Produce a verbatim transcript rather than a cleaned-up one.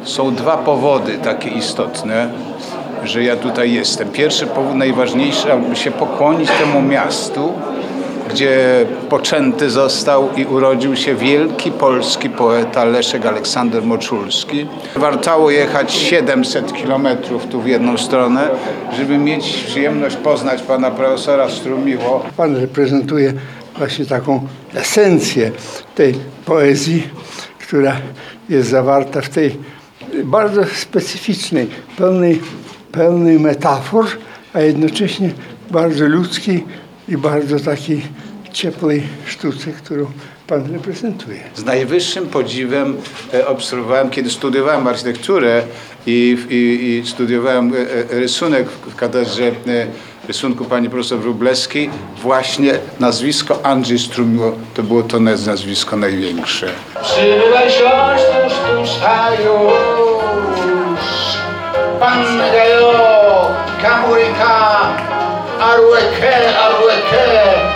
Są dwa powody takie istotne, że ja tutaj jestem. Pierwszy powód, najważniejszy, aby się pokłonić temu miastu, gdzie poczęty został i urodził się wielki polski poeta Leszek Aleksander Moczulski. Wartało jechać siedemset kilometrów tu w jedną stronę, żeby mieć przyjemność poznać pana profesora Strumiło. Pan reprezentuje właśnie taką esencję tej poezji, która jest zawarta w tej bardzo specyficznej, pełnej, pełnej metafor, a jednocześnie bardzo ludzkiej i bardzo takiej ciepłej sztuce, którą pan reprezentuje. Z najwyższym podziwem e, obserwowałem, kiedy studiowałem architekturę i, i, i studiowałem e, rysunek w katedrze e, rysunku pani profesor Wróblewskiej, właśnie nazwisko Andrzej Strumiło to było to nazwisko największe. Przybywaj siąść tuż, tuż, a już Pangayo, Kamuryka, Arueke, Arueke.